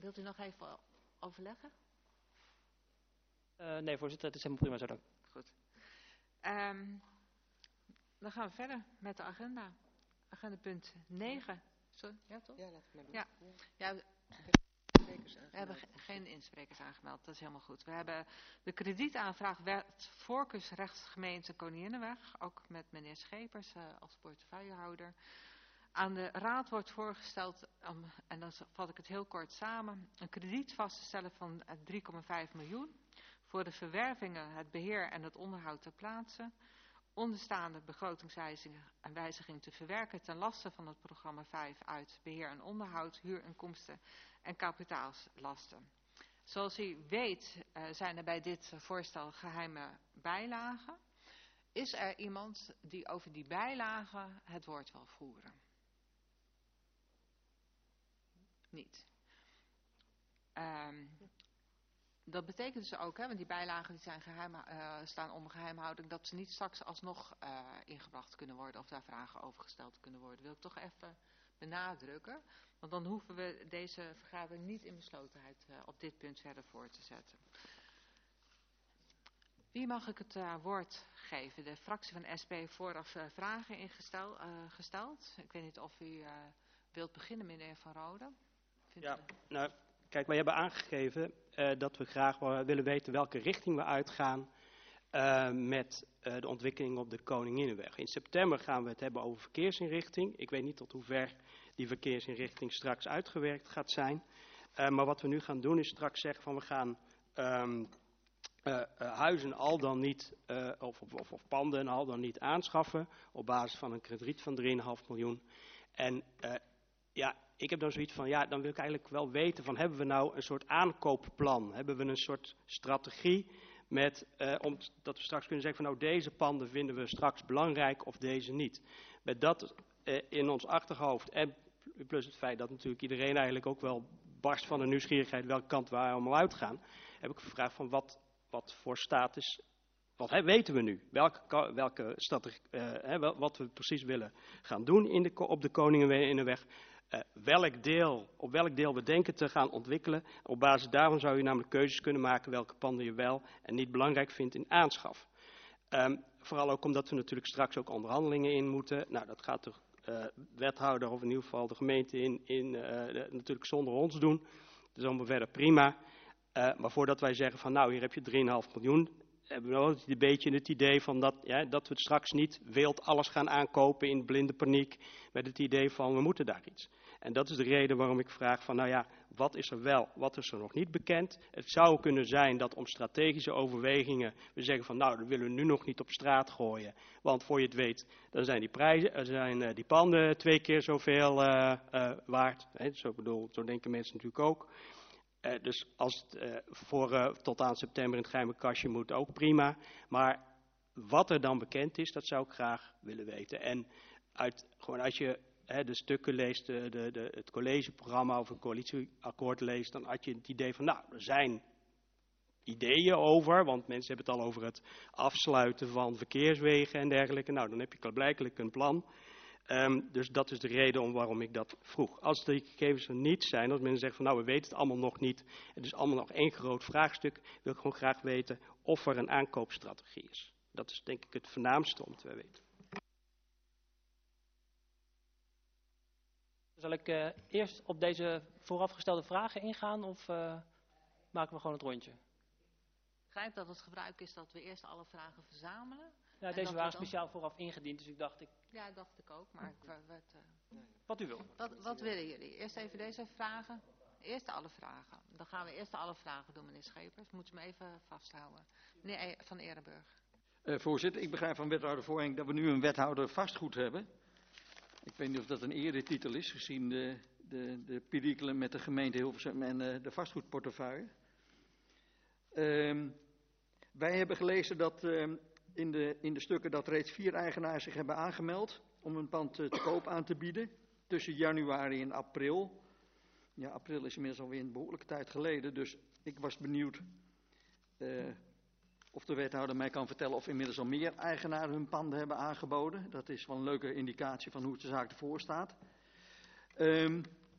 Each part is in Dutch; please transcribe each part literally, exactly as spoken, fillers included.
wilt u nog even overleggen? Uh, nee, voorzitter, het is helemaal prima zo dan. Goed. Um, dan gaan we verder met de agenda. Agenda punt negen. Sorry, ja toch? Ja, laat het maar doen. Ja. Ja, we hebben ge geen insprekers aangemeld, dat is helemaal goed. We hebben de kredietaanvraag wet voorkeursrechtsgemeente Koninginnenweg, ook met meneer Schepers uh, als portefeuillehouder. Aan de raad wordt voorgesteld, um, en dan vat ik het heel kort samen, een krediet vast te stellen van drie komma vijf miljoen voor de verwervingen, het beheer en het onderhoud ter plaatse. Onderstaande begrotingswijziging en wijziging te verwerken ten laste van het programma vijf uit beheer en onderhoud, huurinkomsten en kapitaalslasten. Zoals u weet uh, zijn er bij dit voorstel geheime bijlagen. Is er iemand die over die bijlagen het woord wil voeren? Niet. Um, Dat betekent dus ook, hè, want die bijlagen die zijn geheim, uh, staan onder geheimhouding, dat ze niet straks alsnog uh, ingebracht kunnen worden of daar vragen over gesteld kunnen worden. Wil ik toch even benadrukken, want dan hoeven we deze vergadering niet in beslotenheid uh, op dit punt verder voor te zetten. Wie mag ik het uh, woord geven? De fractie van S P vooraf uh, vragen ingesteld, uh, gesteld. Ik weet niet of u uh, wilt beginnen, meneer Van Rode. Vindt ja, u... nou... Kijk, wij hebben aangegeven uh, dat we graag willen weten welke richting we uitgaan uh, met uh, de ontwikkeling op de Koninginnenweg. In september gaan we het hebben over verkeersinrichting. Ik weet niet tot hoe ver die verkeersinrichting straks uitgewerkt gaat zijn. Uh, maar wat we nu gaan doen is straks zeggen van we gaan um, uh, uh, huizen al dan niet, uh, of, of, of panden al dan niet aanschaffen op basis van een krediet van drie komma vijf miljoen. En uh, ja... Ik heb dan zoiets van, ja, dan wil ik eigenlijk wel weten van, hebben we nou een soort aankoopplan? Hebben we een soort strategie met, uh, om dat we straks kunnen zeggen van, nou, deze panden vinden we straks belangrijk of deze niet. Met dat uh, in ons achterhoofd en plus het feit dat natuurlijk iedereen eigenlijk ook wel barst van de nieuwsgierigheid welke kant we allemaal uitgaan, heb ik gevraagd van wat, wat voor status, wat hè, weten we nu? Welke, welke strategie, uh, hè, wel, wat we precies willen gaan doen in de, op de Koninginnenweg. Uh, welk deel, op welk deel we denken te gaan ontwikkelen. Op basis daarvan zou je namelijk keuzes kunnen maken welke panden je wel en niet belangrijk vindt in aanschaf. Um, vooral ook omdat we natuurlijk straks ook onderhandelingen in moeten. Nou, dat gaat de uh, wethouder of in ieder geval de gemeente in, in, uh, de, natuurlijk zonder ons doen. Dat is allemaal verder prima. Uh, maar voordat wij zeggen van nou hier heb je drie komma vijf miljoen. Hebben we ook een beetje het idee van dat, ja, dat we het straks niet wild alles gaan aankopen in blinde paniek. Met het idee van we moeten daar iets. En dat is de reden waarom ik vraag van nou ja, wat is er wel, wat is er nog niet bekend. Het zou kunnen zijn dat om strategische overwegingen we zeggen van nou dat willen we nu nog niet op straat gooien. Want voor je het weet, dan zijn die prijzen, zijn uh, die panden twee keer zoveel uh, uh, waard. Hè, zo, bedoel, zo denken mensen natuurlijk ook. Uh, dus als het uh, voor, uh, tot aan september in het geheime kastje moet, ook prima. Maar wat er dan bekend is, dat zou ik graag willen weten. En uit, gewoon als je hè, de stukken leest, de, de, de, het collegeprogramma of een coalitieakkoord leest, dan had je het idee van, nou, er zijn ideeën over, want mensen hebben het al over het afsluiten van verkeerswegen en dergelijke. Nou, dan heb je blijkbaar een plan. Um, dus dat is de reden om waarom ik dat vroeg. Als de gegevens er niet zijn, als mensen zeggen van nou we weten het allemaal nog niet, het is allemaal nog één groot vraagstuk, wil ik gewoon graag weten of er een aankoopstrategie is. Dat is denk ik het voornaamste om te weten. Zal ik uh, eerst op deze voorafgestelde vragen ingaan of uh, maken we gewoon het rondje? Ik begrijp dat het gebruik is dat we eerst alle vragen verzamelen. Ja, deze waren dan speciaal vooraf ingediend, dus ik dacht ik... Ja, dacht ik ook, maar ik werd... Uh... Wat u wil. Wat, wat willen jullie? Eerst even deze vragen. Eerst alle vragen. Dan gaan we eerst alle vragen doen, meneer Schepers. Moet je me even vasthouden. Meneer Van Eerenburg. Uh, voorzitter, ik begrijp van wethouder Voorheng dat we nu een wethouder vastgoed hebben. Ik weet niet of dat een eretitel is, gezien de, de, de perikelen met de gemeente Hilversum en uh, de vastgoedportefeuille. Uh, wij hebben gelezen dat... Uh, In de, in de stukken dat reeds vier eigenaars zich hebben aangemeld om een pand te, te koop aan te bieden tussen januari en april. Ja, april is inmiddels alweer een behoorlijke tijd geleden, dus ik was benieuwd uh, of de wethouder mij kan vertellen of inmiddels al meer eigenaren hun panden hebben aangeboden. Dat is wel een leuke indicatie van hoe het de zaak ervoor staat. Um,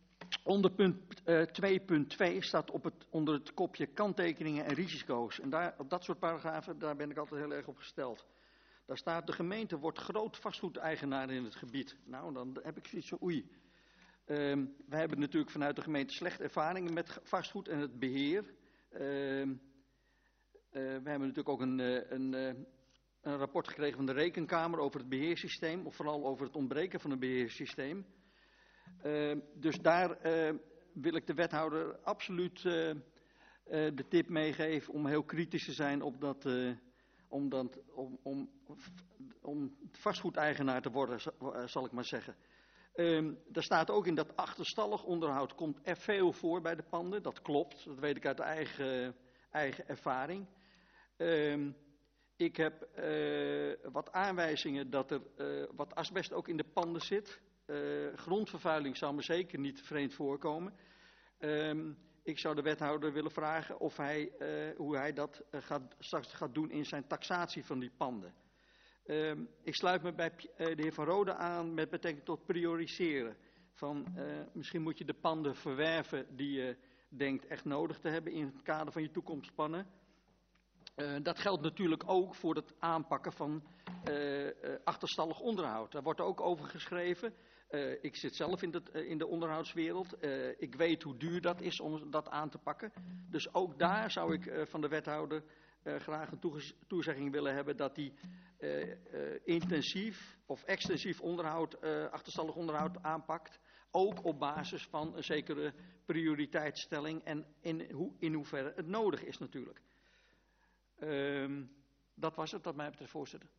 Onder punt uh, twee punt twee staat op het, onder het kopje kanttekeningen en risico's. En daar, op dat soort paragrafen, daar ben ik altijd heel erg op gesteld. Daar staat, de gemeente wordt groot vastgoedeigenaar in het gebied. Nou, dan heb ik zoiets van oei. Um, wij hebben natuurlijk vanuit de gemeente slechte ervaringen met vastgoed en het beheer. Um, uh, we hebben natuurlijk ook een, uh, een, uh, een rapport gekregen van de Rekenkamer over het beheersysteem. Of vooral over het ontbreken van een beheersysteem. Uh, dus daar uh, wil ik de wethouder absoluut uh, uh, de tip meegeven om heel kritisch te zijn op dat, uh, om, dat, om, om, om vastgoedeigenaar te worden, zal ik maar zeggen. Um, er staat ook in dat achterstallig onderhoud komt er veel voor bij de panden. Dat klopt, dat weet ik uit eigen, eigen ervaring. Um, ik heb uh, wat aanwijzingen dat er uh, wat asbest ook in de panden zit. Uh, grondvervuiling zou me zeker niet vreemd voorkomen. Um, ik zou de wethouder willen vragen of hij, uh, hoe hij dat uh, gaat, straks gaat doen in zijn taxatie van die panden. Um, ik sluit me bij uh, de heer Van Rode aan met betrekking tot prioriseren. Van, uh, misschien moet je de panden verwerven die je denkt echt nodig te hebben in het kader van je toekomstplannen. Uh, dat geldt natuurlijk ook voor het aanpakken van uh, uh, achterstallig onderhoud. Daar wordt ook over geschreven. Uh, ik zit zelf in, het, uh, in de onderhoudswereld. Uh, ik weet hoe duur dat is om dat aan te pakken. Dus ook daar zou ik uh, van de wethouder uh, graag een toege- toezegging willen hebben dat die uh, uh, intensief of extensief onderhoud, uh, achterstallig onderhoud aanpakt. Ook op basis van een zekere prioriteitsstelling en in, hoe, in hoeverre het nodig is natuurlijk. Um, dat was het wat mij betreft, voorzitter.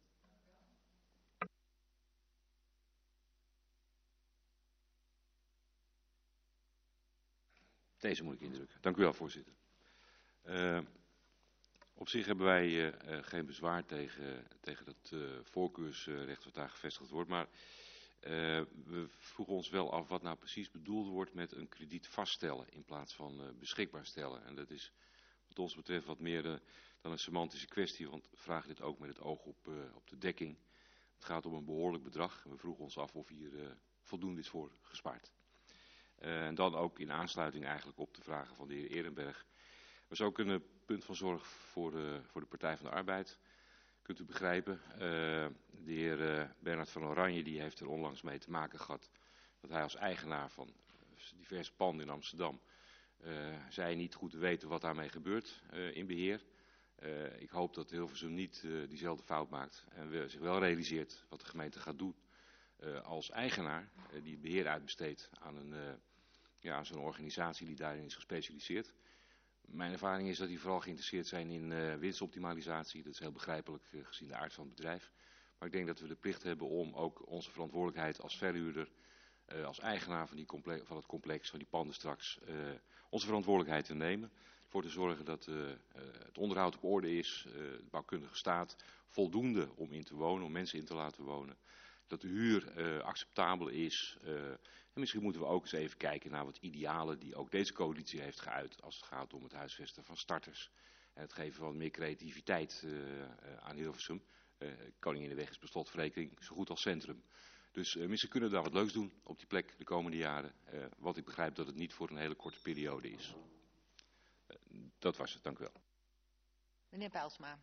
Deze moet ik indrukken. Dank u wel, voorzitter. Uh, op zich hebben wij uh, uh, geen bezwaar tegen, tegen dat uh, voorkeursrecht wat daar gevestigd wordt. Maar uh, we vroegen ons wel af wat nou precies bedoeld wordt met een krediet vaststellen in plaats van uh, beschikbaar stellen. En dat is wat ons betreft wat meer uh, dan een semantische kwestie, want we vragen dit ook met het oog op, uh, op de dekking. Het gaat om een behoorlijk bedrag en we vroegen ons af of hier uh, voldoende is voor gespaard. Uh, en dan ook in aansluiting eigenlijk op de vragen van de heer Ehrenberg. Was ook een uh, punt van zorg voor, uh, voor de Partij van de Arbeid. Kunt u begrijpen. Uh, de heer uh, Bernard van Oranje die heeft er onlangs mee te maken gehad dat hij als eigenaar van diverse panden in Amsterdam uh, zei niet goed te weten wat daarmee gebeurt uh, in beheer. Uh, ik hoop dat Hilversum niet uh, diezelfde fout maakt en we zich wel realiseert wat de gemeente gaat doen uh, als eigenaar uh, die het beheer uitbesteedt aan een uh, ja, aan zo'n organisatie die daarin is gespecialiseerd. Mijn ervaring is dat die vooral geïnteresseerd zijn in uh, winstoptimalisatie. Dat is heel begrijpelijk uh, gezien de aard van het bedrijf. Maar ik denk dat we de plicht hebben om ook onze verantwoordelijkheid als verhuurder, uh, als eigenaar van, die complex, van het complex, van die panden straks, uh, onze verantwoordelijkheid te nemen. Voor te zorgen dat uh, uh, het onderhoud op orde is, uh, de bouwkundige staat voldoende om in te wonen, om mensen in te laten wonen. Dat de huur uh, acceptabel is. Uh, en misschien moeten we ook eens even kijken naar wat idealen die ook deze coalitie heeft geuit als het gaat om het huisvesten van starters. En het geven van meer creativiteit uh, uh, aan Hilversum. Uh, Koninginnenweg is per slotverrekening zo goed als centrum. Dus uh, misschien kunnen we daar wat leuks doen op die plek de komende jaren. Uh, want ik begrijp dat het niet voor een hele korte periode is. Uh, dat was het, dank u wel. Meneer Bijlsma.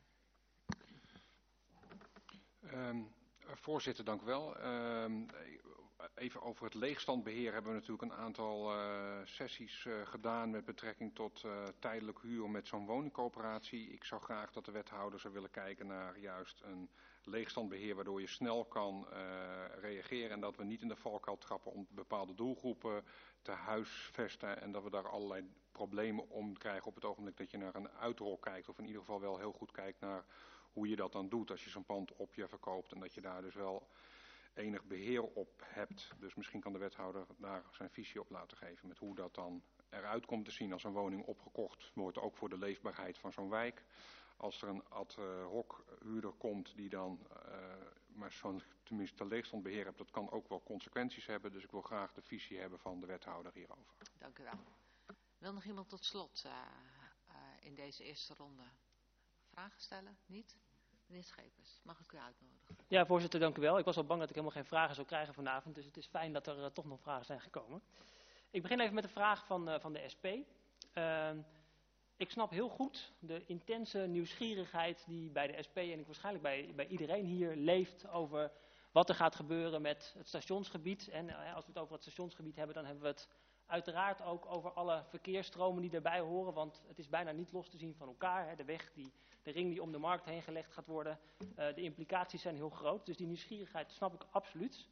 Um, voorzitter, dank u wel. Um, even over het leegstandbeheer hebben we natuurlijk een aantal uh, sessies uh, gedaan met betrekking tot uh, tijdelijk huur met zo'n woningcoöperatie. Ik zou graag dat de wethouder zou willen kijken naar juist een leegstandbeheer waardoor je snel kan uh, reageren en dat we niet in de valkuil trappen om bepaalde doelgroepen te huisvesten en dat we daar allerlei problemen om krijgen op het ogenblik dat je naar een uitrol kijkt of in ieder geval wel heel goed kijkt naar hoe je dat dan doet als je zo'n pand op je verkoopt en dat je daar dus wel enig beheer op hebt. Dus misschien kan de wethouder daar zijn visie op laten geven met hoe dat dan eruit komt te zien als een woning opgekocht wordt, ook voor de leefbaarheid van zo'n wijk. Als er een ad hoc huurder komt die dan uh, maar zo'n tenminste leegstandbeheer hebt, dat kan ook wel consequenties hebben. Dus ik wil graag de visie hebben van de wethouder hierover. Dank u wel. Wil nog iemand tot slot uh, uh, in deze eerste ronde vragen stellen? Niet? Meneer Schepers, mag ik u uitnodigen? Ja, voorzitter, dank u wel. Ik was al bang dat ik helemaal geen vragen zou krijgen vanavond, dus het is fijn dat er uh, toch nog vragen zijn gekomen. Ik begin even met de vraag van, uh, van de S P. Uh, ik snap heel goed de intense nieuwsgierigheid die bij de S P en ik waarschijnlijk bij, bij iedereen hier leeft over wat er gaat gebeuren met het stationsgebied. En uh, als we het over het stationsgebied hebben, dan hebben we het uiteraard ook over alle verkeersstromen die daarbij horen, want het is bijna niet los te zien van elkaar. Hè. De weg, die, de ring die om de markt heen gelegd gaat worden, uh, de implicaties zijn heel groot. Dus die nieuwsgierigheid snap ik absoluut.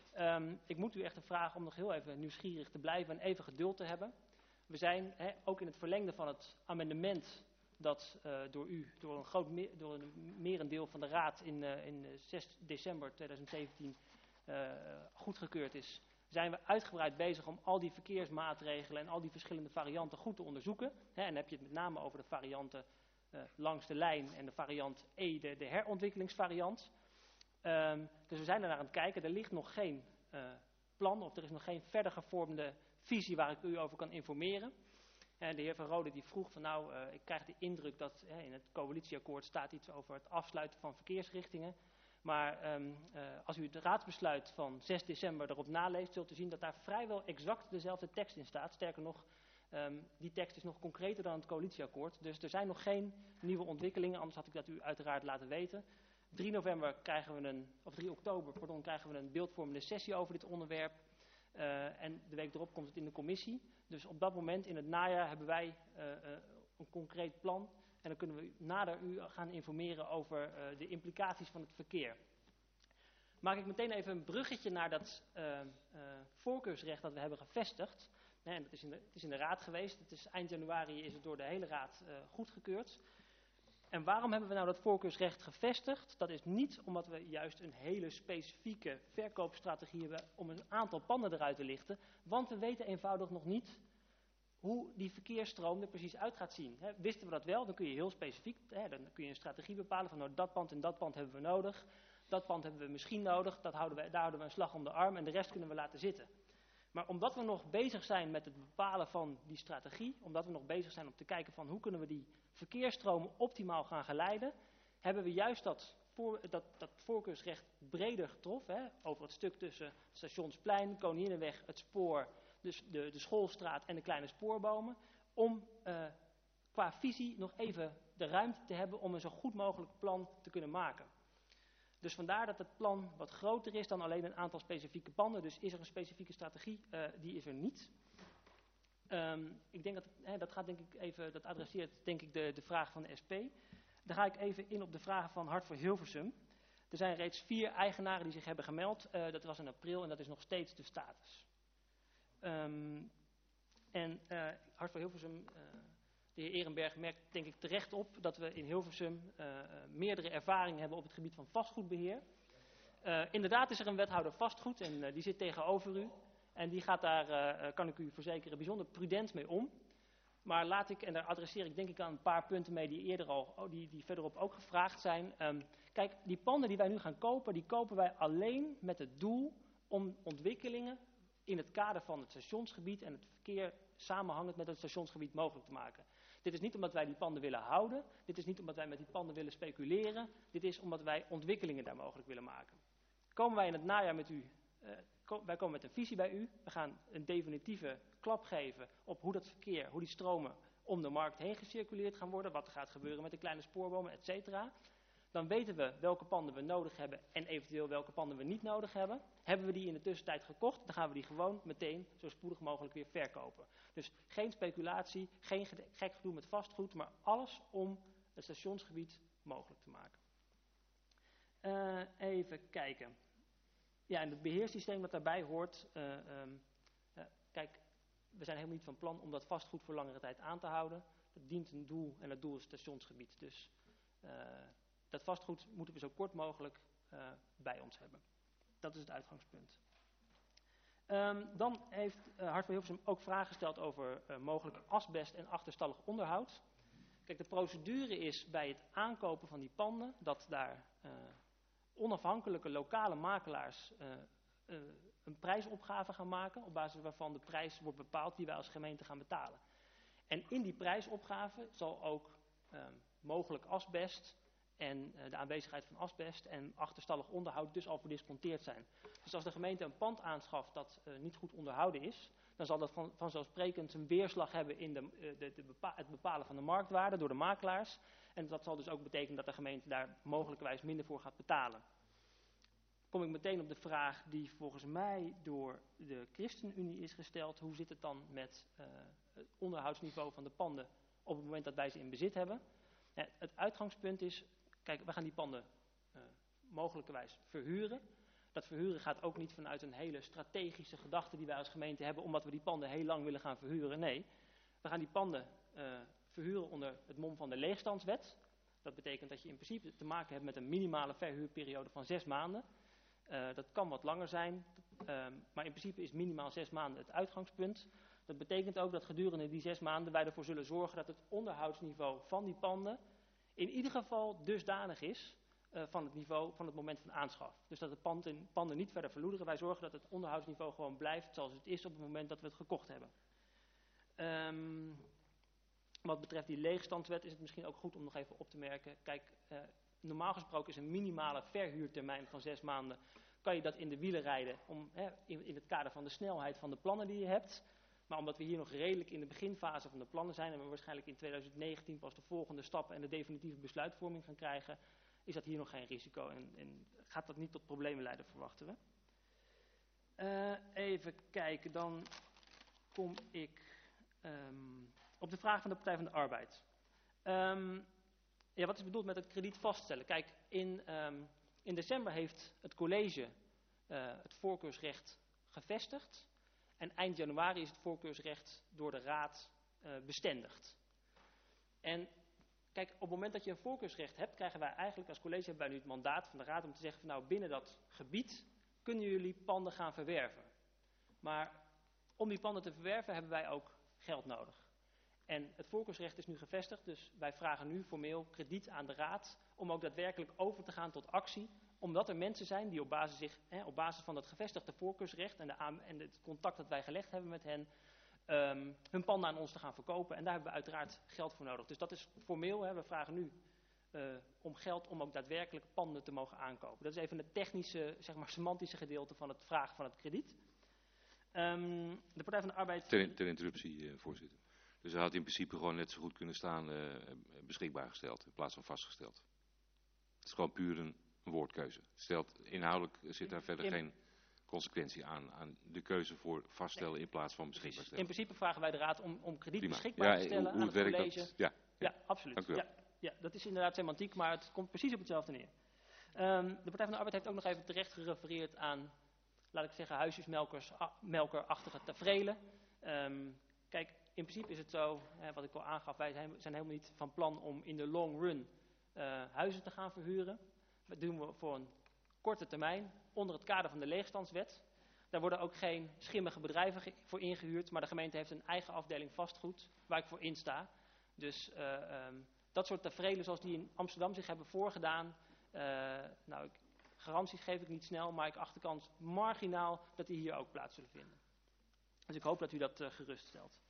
Um, ik moet u echt vragen om nog heel even nieuwsgierig te blijven en even geduld te hebben. We zijn hè, ook in het verlengde van het amendement dat uh, door u, door een groot me door een merendeel van de Raad in, uh, in zes december tweeduizend zeventien uh, goedgekeurd is, zijn we uitgebreid bezig om al die verkeersmaatregelen en al die verschillende varianten goed te onderzoeken. Hè, en dan heb je het met name over de varianten uh, langs de lijn en de variant E, de, de herontwikkelingsvariant. Um, dus we zijn er naar aan het kijken. Er ligt nog geen uh, plan of er is nog geen verder gevormde visie waar ik u over kan informeren. En de heer Van Rode die vroeg van nou, uh, ik krijg de indruk dat uh, in het coalitieakkoord staat iets over het afsluiten van verkeersrichtingen. Maar um, uh, als u het raadsbesluit van zes december erop naleest, zult u zien dat daar vrijwel exact dezelfde tekst in staat. Sterker nog, um, die tekst is nog concreter dan het coalitieakkoord. Dus er zijn nog geen nieuwe ontwikkelingen, anders had ik dat u uiteraard laten weten. drie november krijgen we een, of drie oktober, pardon, krijgen we een beeldvormende sessie over dit onderwerp. Uh, en de week erop komt het in de commissie. Dus op dat moment, in het najaar, hebben wij uh, uh, een concreet plan. En dan kunnen we nader u gaan informeren over uh, de implicaties van het verkeer. Maak ik meteen even een bruggetje naar dat uh, uh, voorkeursrecht dat we hebben gevestigd. Nee, en dat is in de, het is in de raad geweest. Het is, eind januari is het door de hele raad uh, goedgekeurd. En waarom hebben we nou dat voorkeursrecht gevestigd? Dat is niet omdat we juist een hele specifieke verkoopstrategie hebben om een aantal panden eruit te lichten. Want we weten eenvoudig nog niet hoe die verkeersstroom er precies uit gaat zien. He, wisten we dat wel, dan kun je heel specifiek, he, dan kun je een strategie bepalen van nou, dat pand en dat pand hebben we nodig. Dat pand hebben we misschien nodig, dat houden we, daar houden we een slag om de arm en de rest kunnen we laten zitten. Maar omdat we nog bezig zijn met het bepalen van die strategie, omdat we nog bezig zijn om te kijken van hoe kunnen we die verkeersstromen optimaal gaan geleiden, hebben we juist dat, voor, dat, dat voorkeursrecht breder getroffen, hè, over het stuk tussen het Stationsplein, Koninginnenweg, het spoor, dus de, de schoolstraat en de kleine spoorbomen, om uh, qua visie nog even de ruimte te hebben om een zo goed mogelijk plan te kunnen maken. Dus vandaar dat het plan wat groter is dan alleen een aantal specifieke panden. Dus is er een specifieke strategie? Uh, die is er niet. Um, ik denk dat, hè, dat gaat denk ik even, dat adresseert denk ik de, de vraag van de S P. Dan ga ik even in op de vragen van Hart voor Hilversum. Er zijn reeds vier eigenaren die zich hebben gemeld. Uh, dat was in april en dat is nog steeds de status. Um, en uh, Hart voor Hilversum, uh, de heer Ehrenberg merkt denk ik terecht op dat we in Hilversum uh, uh, meerdere ervaringen hebben op het gebied van vastgoedbeheer. Uh, inderdaad is er een wethouder vastgoed en uh, die zit tegenover u. En die gaat daar, uh, kan ik u verzekeren, bijzonder prudent mee om. Maar laat ik, en daar adresseer ik denk ik aan een paar punten mee die eerder al, oh, die, die verderop ook gevraagd zijn. Um, kijk, die panden die wij nu gaan kopen, die kopen wij alleen met het doel om ontwikkelingen in het kader van het stationsgebied en het verkeer samenhangend met het stationsgebied mogelijk te maken. Dit is niet omdat wij die panden willen houden, dit is niet omdat wij met die panden willen speculeren, dit is omdat wij ontwikkelingen daar mogelijk willen maken. Komen wij in het najaar met u, uh, ko wij komen met een visie bij u, we gaan een definitieve klap geven op hoe dat verkeer, hoe die stromen om de markt heen gecirculeerd gaan worden, wat er gaat gebeuren met de kleine spoorbomen, et cetera. Dan weten we welke panden we nodig hebben en eventueel welke panden we niet nodig hebben. Hebben we die in de tussentijd gekocht, dan gaan we die gewoon meteen zo spoedig mogelijk weer verkopen. Dus geen speculatie, geen gek gedoe met vastgoed, maar alles om het stationsgebied mogelijk te maken. Uh, even kijken. Ja, en het beheersysteem dat daarbij hoort. Uh, um, uh, kijk, we zijn helemaal niet van plan om dat vastgoed voor langere tijd aan te houden. Dat dient een doel en dat doel is het stationsgebied. Dus uh, dat vastgoed moeten we zo kort mogelijk uh, bij ons hebben. Dat is het uitgangspunt. Um, dan heeft uh, Hart voor Hilversum ook vragen gesteld over uh, mogelijk asbest en achterstallig onderhoud. Kijk, de procedure is bij het aankopen van die panden dat daar uh, onafhankelijke lokale makelaars uh, uh, een prijsopgave gaan maken, op basis waarvan de prijs wordt bepaald die wij als gemeente gaan betalen. En in die prijsopgave zal ook uh, mogelijk asbest en uh, de aanwezigheid van asbest en achterstallig onderhoud dus al verdisconteerd zijn. Dus als de gemeente een pand aanschaft dat uh, niet goed onderhouden is, dan zal dat van, vanzelfsprekend een weerslag hebben in de, de, de bepa het bepalen van de marktwaarde door de makelaars. En dat zal dus ook betekenen dat de gemeente daar mogelijkerwijs minder voor gaat betalen. Kom ik meteen op de vraag die volgens mij door de ChristenUnie is gesteld. Hoe zit het dan met uh, het onderhoudsniveau van de panden op het moment dat wij ze in bezit hebben? Ja, het uitgangspunt is, kijk, we gaan die panden uh, mogelijkerwijs verhuren. Dat verhuren gaat ook niet vanuit een hele strategische gedachte die wij als gemeente hebben, omdat we die panden heel lang willen gaan verhuren. Nee, we gaan die panden uh, verhuren onder het mom van de leegstandswet. Dat betekent dat je in principe te maken hebt met een minimale verhuurperiode van zes maanden. Uh, dat kan wat langer zijn, uh, maar in principe is minimaal zes maanden het uitgangspunt. Dat betekent ook dat gedurende die zes maanden wij ervoor zullen zorgen dat het onderhoudsniveau van die panden in ieder geval dusdanig is uh, van het niveau van het moment van aanschaf. Dus dat de panden, panden niet verder verloederen. Wij zorgen dat het onderhoudsniveau gewoon blijft zoals het is op het moment dat we het gekocht hebben. Um, wat betreft die leegstandswet is het misschien ook goed om nog even op te merken. Kijk, uh, normaal gesproken is een minimale verhuurtermijn van zes maanden. Kan je dat in de wielen rijden om, hè, in, in het kader van de snelheid van de plannen die je hebt. Maar omdat we hier nog redelijk in de beginfase van de plannen zijn en we waarschijnlijk in twintig negentien pas de volgende stappen en de definitieve besluitvorming gaan krijgen, is dat hier nog geen risico en, en gaat dat niet tot problemen leiden, verwachten we. Uh, even kijken, dan kom ik um, op de vraag van de Partij van de Arbeid. Um, ja, wat is bedoeld met het krediet vaststellen? Kijk, in, um, in december heeft het college uh, het voorkeursrecht gevestigd. En eind januari is het voorkeursrecht door de raad uh, bestendigd. En kijk, op het moment dat je een voorkeursrecht hebt, krijgen wij eigenlijk als college hebben wij nu het mandaat van de raad om te zeggen van nou, binnen dat gebied kunnen jullie panden gaan verwerven. Maar om die panden te verwerven hebben wij ook geld nodig. En het voorkeursrecht is nu gevestigd, dus wij vragen nu formeel krediet aan de raad om ook daadwerkelijk over te gaan tot actie. Omdat er mensen zijn die op basis, zich, hè, op basis van dat gevestigde voorkeursrecht en, de aan, en het contact dat wij gelegd hebben met hen, um, hun panden aan ons te gaan verkopen. En daar hebben we uiteraard geld voor nodig. Dus dat is formeel, hè, we vragen nu uh, om geld om ook daadwerkelijk panden te mogen aankopen. Dat is even het technische, zeg maar semantische gedeelte van het vragen van het krediet. Um, de Partij van de Arbeid... Ter, ter interruptie, uh, voorzitter. Dus hij had in principe gewoon net zo goed kunnen staan uh, beschikbaar gesteld in plaats van vastgesteld. Het is gewoon puur een, een woordkeuze. Stelt, inhoudelijk zit daar verder in, geen consequentie aan, aan de keuze voor vaststellen nee. in plaats van beschikbaar stellen. In principe vragen wij de raad om, om krediet Prima. beschikbaar ja, te stellen hoe, hoe aan het college. Dat, ja, ja, ja, absoluut. Ja, ja, dat is inderdaad semantiek, maar het komt precies op hetzelfde neer. Um, de Partij van de Arbeid heeft ook nog even terecht gerefereerd aan, laat ik zeggen, huisjesmelkerachtige taferelen. Um, kijk, in principe is het zo, hè, wat ik al aangaf, wij zijn, zijn helemaal niet van plan om in de long run uh, huizen te gaan verhuren. Dat doen we voor een korte termijn, onder het kader van de leegstandswet. Daar worden ook geen schimmige bedrijven voor ingehuurd, maar de gemeente heeft een eigen afdeling vastgoed, waar ik voor insta. Dus uh, um, dat soort taferelen zoals die in Amsterdam zich hebben voorgedaan, uh, nou, ik, garanties geef ik niet snel, maar ik acht de kans marginaal dat die hier ook plaats zullen vinden. Dus ik hoop dat u dat uh, geruststelt.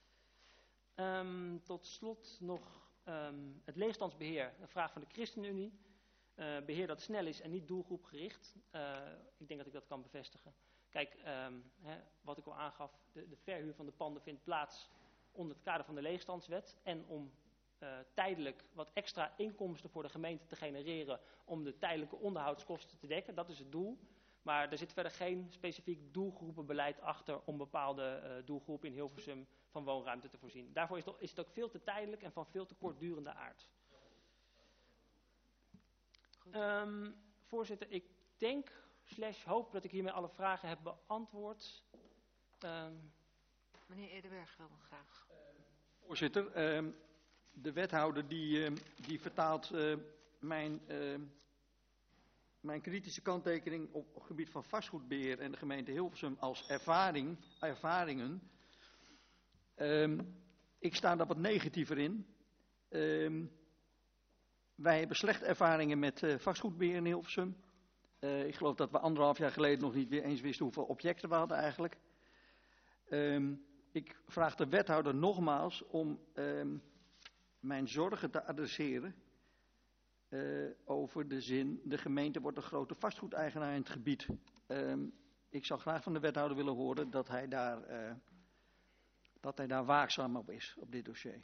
Um, tot slot nog um, het leegstandsbeheer, een vraag van de ChristenUnie. Uh, beheer dat snel is en niet doelgroepgericht. Uh, ik denk dat ik dat kan bevestigen. Kijk, um, hè, wat ik al aangaf, de, de verhuur van de panden vindt plaats onder het kader van de leegstandswet. En om uh, tijdelijk wat extra inkomsten voor de gemeente te genereren om de tijdelijke onderhoudskosten te dekken. Dat is het doel. Maar er zit verder geen specifiek doelgroepenbeleid achter om bepaalde uh, doelgroepen in Hilversum van woonruimte te voorzien. Daarvoor is het, is het ook veel te tijdelijk en van veel te kortdurende aard. Um, voorzitter, ik denk, slash hoop dat ik hiermee alle vragen heb beantwoord. Um, Meneer Eerdenberg wil nog graag. Uh, voorzitter, uh, de wethouder die, uh, die vertaalt uh, mijn, uh, mijn kritische kanttekening op het gebied van vastgoedbeheer en de gemeente Hilversum als ervaring, ervaringen. Um, ik sta daar wat negatiever in. Um, Wij hebben slechte ervaringen met uh, vastgoedbeheer in Hilversum. Uh, ik geloof dat we anderhalf jaar geleden nog niet weer eens wisten hoeveel objecten we hadden eigenlijk. Um, ik vraag de wethouder nogmaals om um, mijn zorgen te adresseren uh, over de zin, de gemeente wordt een grote vastgoedeigenaar in het gebied. Um, ik zou graag van de wethouder willen horen dat hij daar uh, dat hij daar waakzaam op is, op dit dossier.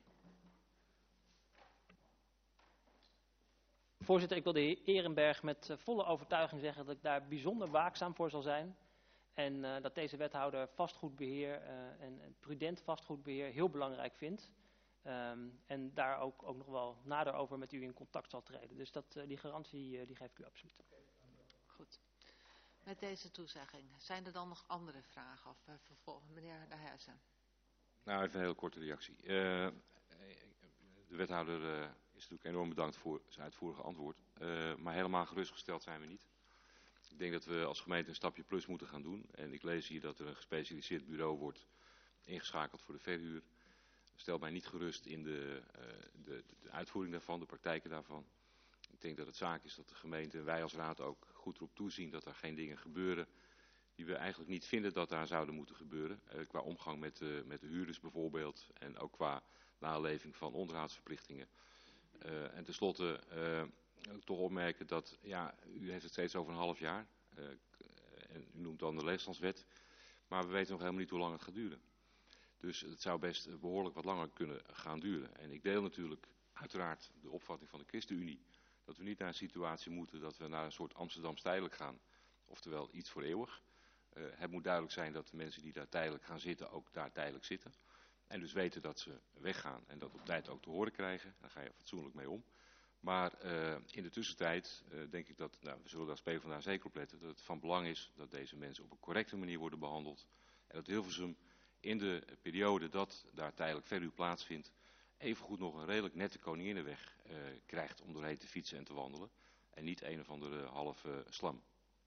Voorzitter, ik wil de heer Ehrenberg met uh, volle overtuiging zeggen dat ik daar bijzonder waakzaam voor zal zijn. En uh, dat deze wethouder vastgoedbeheer uh, en, en prudent vastgoedbeheer heel belangrijk vindt. Um, en daar ook, ook nog wel nader over met u in contact zal treden. Dus dat, uh, die garantie uh, die geef ik u absoluut. Goed. Met deze toezegging, zijn er dan nog andere vragen? Of uh, vervolgen, meneer De Herzen? Nou, even een hele korte reactie. Uh, de wethouder uh, is natuurlijk enorm bedankt voor zijn uitvoerige antwoord. Uh, maar helemaal gerustgesteld zijn we niet. Ik denk dat we als gemeente een stapje plus moeten gaan doen. En ik lees hier dat er een gespecialiseerd bureau wordt ingeschakeld voor de verhuur. Stel mij niet gerust in de, uh, de, de uitvoering daarvan, de praktijken daarvan. Ik denk dat het zaak is dat de gemeente en wij als raad ook goed erop toezien dat er geen dingen gebeuren die we eigenlijk niet vinden dat daar zouden moeten gebeuren. Uh, qua omgang met de, met de huurders bijvoorbeeld en ook qua naleving van onderhoudsverplichtingen. Uh, en tenslotte uh, toch opmerken dat, ja, u heeft het steeds over een half jaar. Uh, en u noemt dan de leegstandswet. Maar we weten nog helemaal niet hoe lang het gaat duren. Dus het zou best behoorlijk wat langer kunnen gaan duren. En ik deel natuurlijk uiteraard de opvatting van de ChristenUnie. Dat we niet naar een situatie moeten dat we naar een soort Amsterdams tijdelijk gaan. Oftewel iets voor eeuwig. Uh, het moet duidelijk zijn dat de mensen die daar tijdelijk gaan zitten ook daar tijdelijk zitten. En dus weten dat ze weggaan en dat op tijd ook te horen krijgen. Daar ga je fatsoenlijk mee om. Maar uh, in de tussentijd uh, denk ik dat, nou, we zullen daar PvdA zeker op letten, dat het van belang is dat deze mensen op een correcte manier worden behandeld. En dat Hilversum in de periode dat daar tijdelijk verhuur plaatsvindt, evengoed nog een redelijk nette Koninginnenweg uh, krijgt om doorheen te fietsen en te wandelen. En niet een of andere halve slam.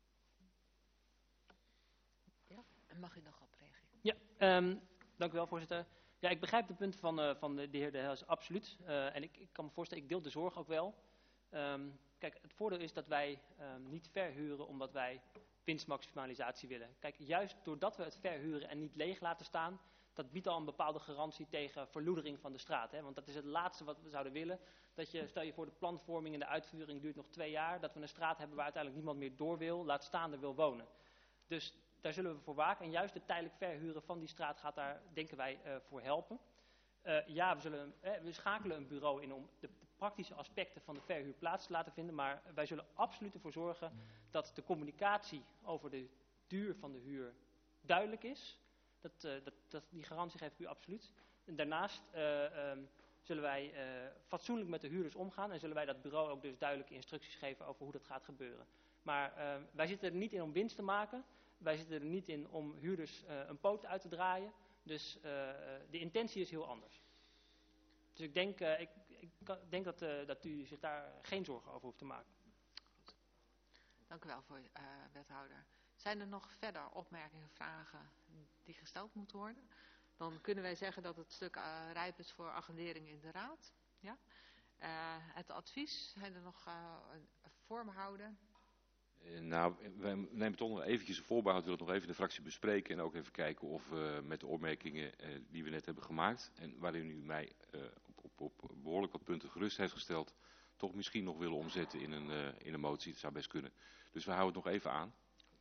Ja, en mag u nog op reageren? Ja, um, dank u wel, voorzitter. Ja, ik begrijp de punten van, uh, van de, de heer De Herzen absoluut. Uh, en ik, ik kan me voorstellen, ik deel de zorg ook wel. Um, kijk, het voordeel is dat wij um, niet verhuren omdat wij winstmaximalisatie willen. Kijk, juist doordat we het verhuren en niet leeg laten staan, dat biedt al een bepaalde garantie tegen verloedering van de straat. Hè? Want dat is het laatste wat we zouden willen. Dat je, stel je voor, de planvorming en de uitvoering duurt nog twee jaar. Dat we een straat hebben waar uiteindelijk niemand meer door wil, laat staan er wil wonen. Dus daar zullen we voor waken. En juist het tijdelijk verhuren van die straat gaat daar, denken wij, uh, voor helpen. Uh, ja, we, zullen, eh, we schakelen een bureau in om de, de praktische aspecten van de verhuur plaats te laten vinden. Maar wij zullen absoluut ervoor zorgen dat de communicatie over de duur van de huur duidelijk is. Dat, uh, dat, dat, die garantie geef ik u absoluut. En daarnaast uh, um, zullen wij uh, fatsoenlijk met de huurders omgaan. En zullen wij dat bureau ook dus duidelijke instructies geven over hoe dat gaat gebeuren. Maar uh, wij zitten er niet in om winst te maken. Wij zitten er niet in om huurders uh, een poot uit te draaien. Dus uh, de intentie is heel anders. Dus ik denk, uh, ik, ik denk dat, uh, dat u zich daar geen zorgen over hoeft te maken. Goed. Dank u wel, voor, uh, wethouder. Zijn er nog verder opmerkingen, vragen die gesteld moeten worden? Dan kunnen wij zeggen dat het stuk uh, rijp is voor agendering in de raad. Ja? Uh, het advies, zijn er nog uh, een vorm houden? Nou, wij nemen toch nog eventjes een voorbehoud, willen het nog even in de fractie bespreken en ook even kijken of we uh, met de opmerkingen uh, die we net hebben gemaakt en waarin u mij uh, op, op, op behoorlijk wat punten gerust heeft gesteld, toch misschien nog willen omzetten in een, uh, in een motie. Dat zou best kunnen. Dus we houden het nog even aan.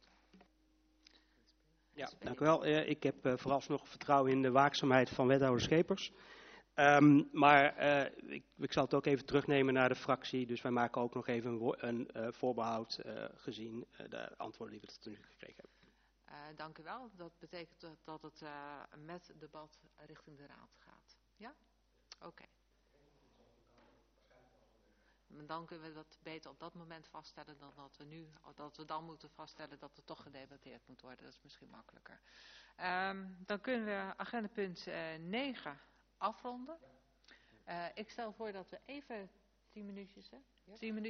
Ja, dank u wel. Uh, ik heb uh, vooralsnog vertrouwen in de waakzaamheid van wethouder Schepers. Um, maar uh, ik, ik zal het ook even terugnemen naar de fractie. Dus wij maken ook nog even een, een uh, voorbehoud uh, gezien uh, de antwoorden die we tot nu gekregen hebben. Uh, dank u wel. Dat betekent dat, dat het uh, met debat richting de raad gaat. Ja? Oké. Okay. Dan kunnen we dat beter op dat moment vaststellen dan dat we nu, dat we dan moeten vaststellen dat er toch gedebatteerd moet worden. Dat is misschien makkelijker. Um, dan kunnen we agendapunt uh, negen afronden. Uh, ik stel voor dat we even tien minuutjes, hè? tien minuutjes